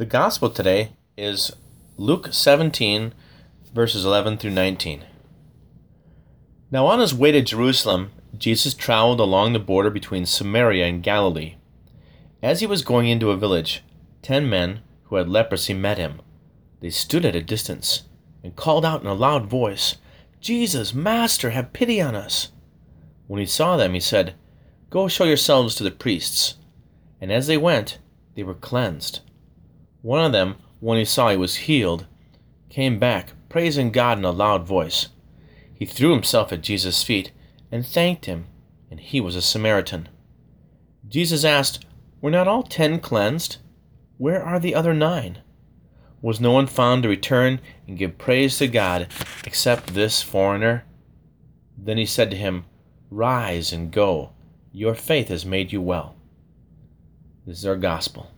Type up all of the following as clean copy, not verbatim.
The gospel today is Luke 17, verses 11 through 19. Now on his way to Jerusalem, Jesus traveled along the border between Samaria and Galilee. As he was going into a village, 10 men who had leprosy met him. They stood at a distance and called out in a loud voice, "Jesus, Master, have pity on us." When he saw them, he said, "Go show yourselves to the priests." And as they went, they were cleansed. One of them, when he saw he was healed, came back, praising God in a loud voice. He threw himself at Jesus' feet and thanked him, and he was a Samaritan. Jesus asked, "Were not all 10 cleansed? Where are the other 9? Was no one found to return and give praise to God except this foreigner?" Then he said to him, "Rise and go. Your faith has made you well." This is our gospel.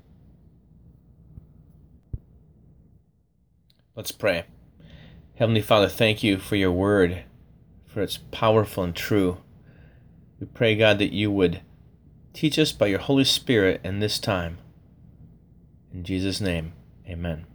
Let's pray. Heavenly Father, thank you for your word, for it's powerful and true. We pray, God, that you would teach us by your Holy Spirit in this time. In Jesus' name, amen.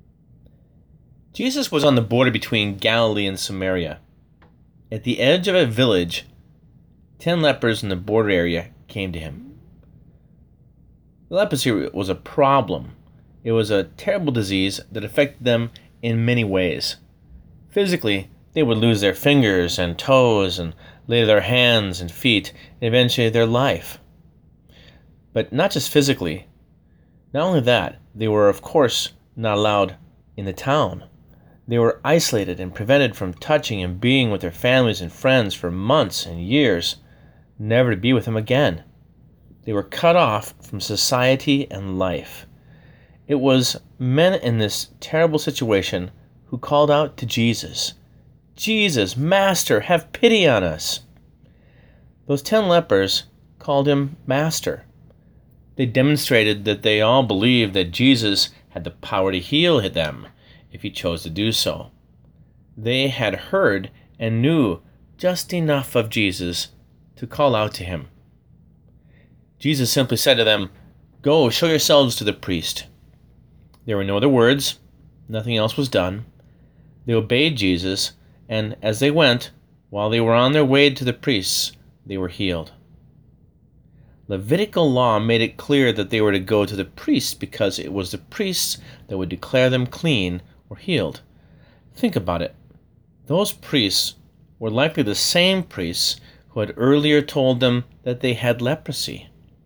Jesus was on the border between Galilee and Samaria. At the edge of a village, 10 lepers in the border area came to him. Leprosy was a problem. It was a terrible disease that affected them in many ways. Physically, they would lose their fingers and toes and later their hands and feet and eventually their life. But not just physically. Not only that, they were of course not allowed in the town. They were isolated and prevented from touching and being with their families and friends for months and years, never to be with them again. They were cut off from society and life. It was men in this terrible situation who called out to Jesus, "Jesus, Master, have pity on us." Those 10 lepers called him Master. They demonstrated that they all believed that Jesus had the power to heal them if he chose to do so. They had heard and knew just enough of Jesus to call out to him. Jesus simply said to them, "Go, show yourselves to the priest." There were no other words. Nothing else was done. They obeyed Jesus, and as they went, while they were on their way to the priests, they were healed. Levitical law made it clear that they were to go to the priests because it was the priests that would declare them clean or healed. Think about it. Those priests were likely the same priests who had earlier told them that they had leprosy.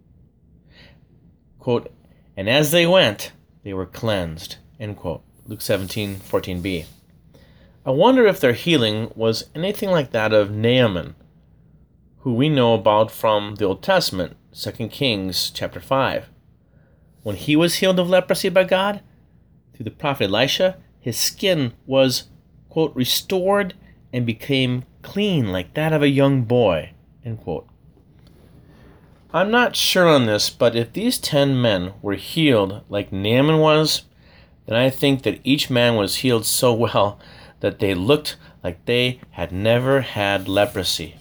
Quote, "And as they went, they were cleansed." End quote. Luke 17:14b. I wonder if their healing was anything like that of Naaman, who we know about from the Old Testament, 2 Kings chapter 5. When he was healed of leprosy by God, through the prophet Elisha, his skin was, quote, "restored and became clean like that of a young boy." End quote. I'm not sure on this, but if these 10 men were healed like Naaman was, then I think that each man was healed so well that they looked like they had never had leprosy.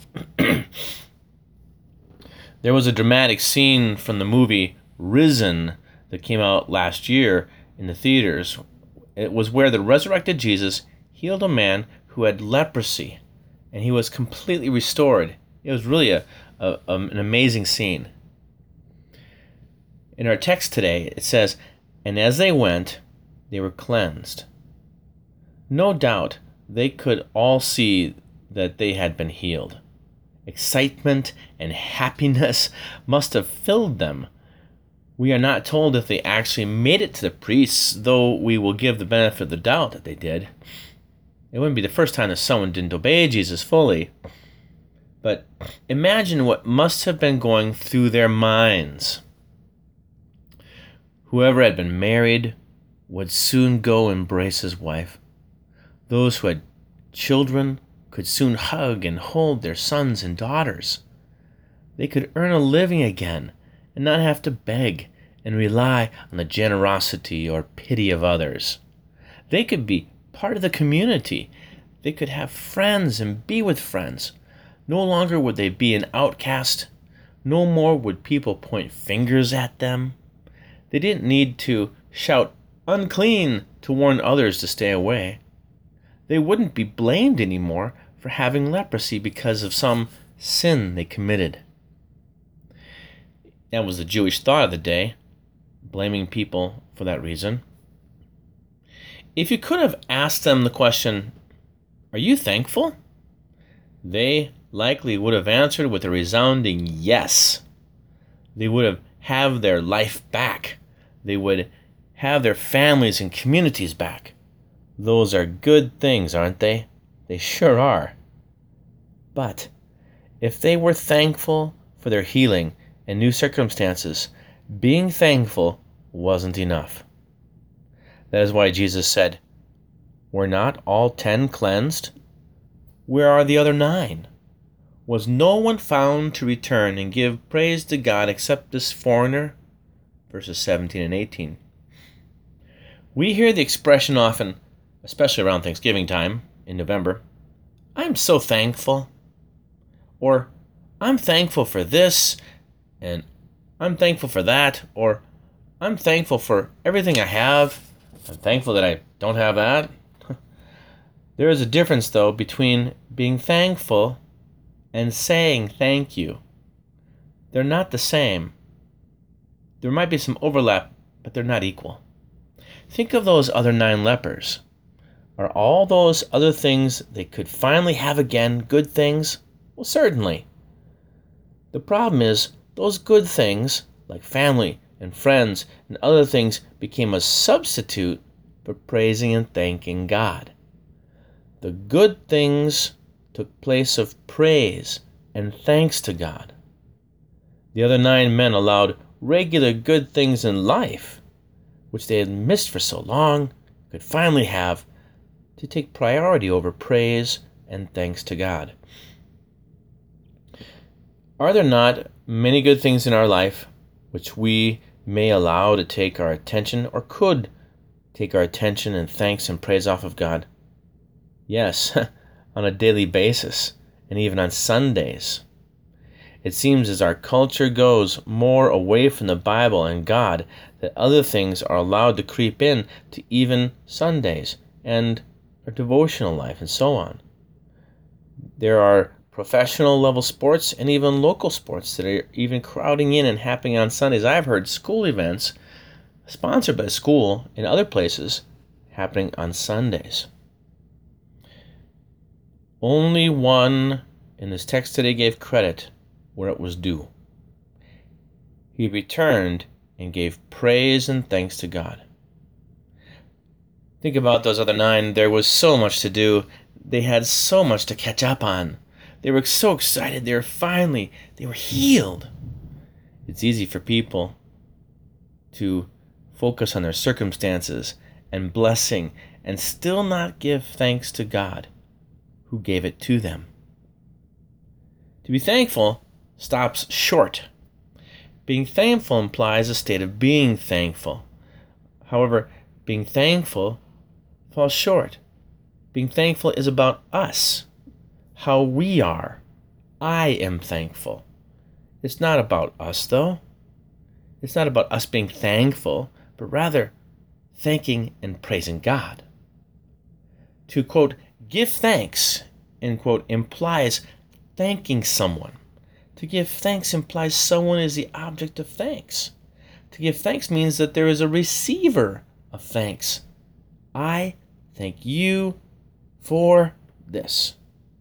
There was a dramatic scene from the movie Risen that came out last year in the theaters. It was where the resurrected Jesus healed a man who had leprosy, and he was completely restored. It was really an amazing scene. In our text today, it says, "And as they went, they were cleansed." No doubt, they could all see that they had been healed. Excitement and happiness must have filled them. We are not told if they actually made it to the priests, though we will give the benefit of the doubt that they did. It wouldn't be the first time that someone didn't obey Jesus fully. But imagine what must have been going through their minds. Whoever had been married would soon go embrace his wife. Those who had children could soon hug and hold their sons and daughters. They could earn a living again and not have to beg and rely on the generosity or pity of others. They could be part of the community. They could have friends and be with friends. No longer would they be an outcast. No more would people point fingers at them. They didn't need to shout unclean to warn others to stay away. They wouldn't be blamed anymore for having leprosy because of some sin they committed. That was the Jewish thought of the day, blaming people for that reason. If you could have asked them the question, "Are you thankful?" they likely would have answered with a resounding yes. They would have their life back. They would have their families and communities back. Those are good things, aren't they? They sure are. But if they were thankful for their healing and new circumstances, being thankful wasn't enough. That is why Jesus said, "Were not all 10 cleansed? Where are the other 9? Was no one found to return and give praise to God except this foreigner?" Verses 17 and 18. We hear the expression often, especially around Thanksgiving time in November, "I'm so thankful," or "I'm thankful for this," and "I'm thankful for that," or "I'm thankful for everything I have. I'm thankful that I don't have that." There is a difference, though, between being thankful and saying thank you. They're not the same. There might be some overlap, but they're not equal. Think of those other 9 lepers. Are all those other things they could finally have again good things? Well, certainly. The problem is, those good things, like family and friends and other things, became a substitute for praising and thanking God. The good things took place of praise and thanks to God. The other 9 men allowed regular good things in life, which they had missed for so long, could finally have, to take priority over praise and thanks to God. Are there not many good things in our life which we may allow to take our attention, or could take our attention and thanks and praise off of God? Yes, on a daily basis, and even on Sundays. It seems as our culture goes more away from the Bible and God, that other things are allowed to creep in to even Sundays and our devotional life and so on. There are professional level sports and even local sports that are even crowding in and happening on Sundays. I've heard school events sponsored by school in other places happening on Sundays. Only one in this text today gave credit where it was due. He returned and gave praise and thanks to God. Think about those other 9. There was so much to do. They had so much to catch up on. They were so excited. They were healed. It's easy for people to focus on their circumstances and blessing and still not give thanks to God who gave it to them. To be thankful stops short. Being thankful implies a state of being thankful. However, being thankful falls short. Being thankful is about us, how we are. I am thankful. It's not about us, though. It's not about us being thankful, but rather thanking and praising God. To, quote, give thanks, end quote, implies thanking someone. To give thanks implies someone is the object of thanks. To give thanks means that there is a receiver of thanks. I thank you for this.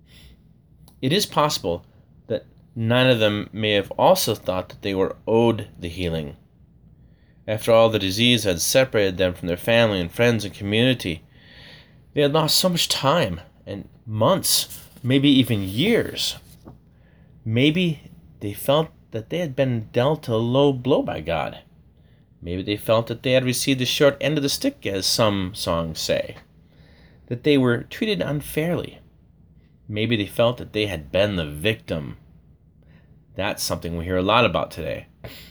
It is possible that 9 of them may have also thought that they were owed the healing. After all, the disease had separated them from their family and friends and community. They had lost so much time and months, maybe even years. Maybe they felt that they had been dealt a low blow by God. Maybe they felt that they had received the short end of the stick, as some songs say, that they were treated unfairly. Maybe they felt that they had been the victim. That's something we hear a lot about today.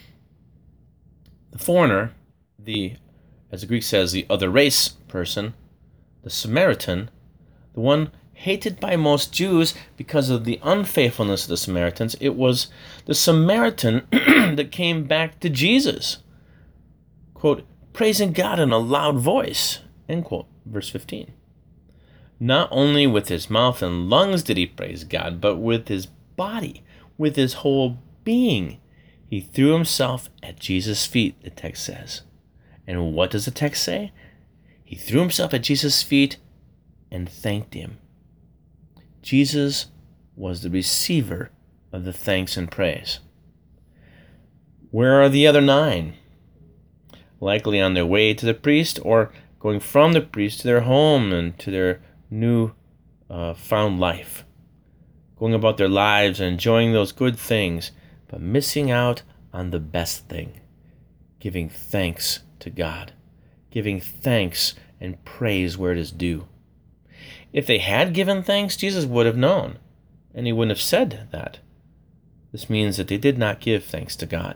The foreigner, as the Greek says, the other race person, the Samaritan, the one hated by most Jews because of the unfaithfulness of the Samaritans, it was the Samaritan that came back to Jesus, quote, praising God in a loud voice. End quote. Verse 15. Not only with his mouth and lungs did he praise God, but with his body, with his whole being. He threw himself at Jesus' feet, the text says. And what does the text say? He threw himself at Jesus' feet and thanked him. Jesus was the receiver of the thanks and praise. Where are the other 9? Likely on their way to the priest, or going from the priest to their home and to their new found life. Going about their lives and enjoying those good things, but missing out on the best thing. Giving thanks to God. Giving thanks and praise where it is due. If they had given thanks, Jesus would have known, and he wouldn't have said that. This means that they did not give thanks to God.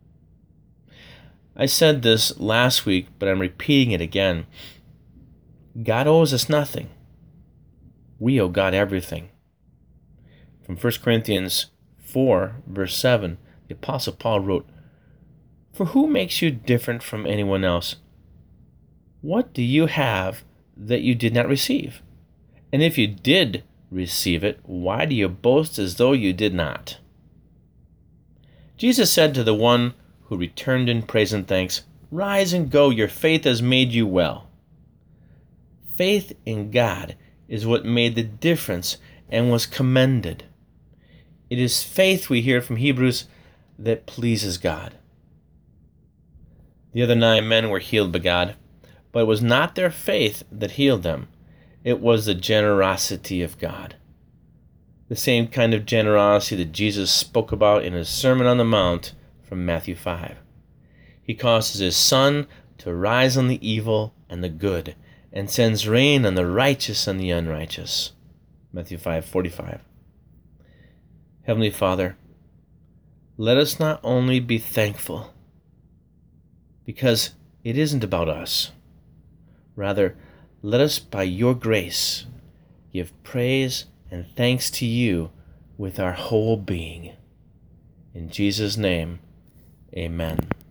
I said this last week, but I'm repeating it again. God owes us nothing. We owe God everything. From 1 Corinthians 4, verse 7, the Apostle Paul wrote, "For who makes you different from anyone else? What do you have that you did not receive? And if you did receive it, why do you boast as though you did not?" Jesus said to the one who returned in praise and thanks, "Rise and go, your faith has made you well." Faith in God is what made the difference and was commended. It is faith, we hear from Hebrews, that pleases God. The other 9 men were healed by God, but it was not their faith that healed them. It was the generosity of God. The same kind of generosity that Jesus spoke about in his Sermon on the Mount from Matthew 5. He causes his sun to rise on the evil and the good, and sends rain on the righteous and the unrighteous. Matthew 5:45. Heavenly Father, let us not only be thankful, because it isn't about us. Rather, let us, by your grace, give praise and thanks to you with our whole being. In Jesus' name, amen.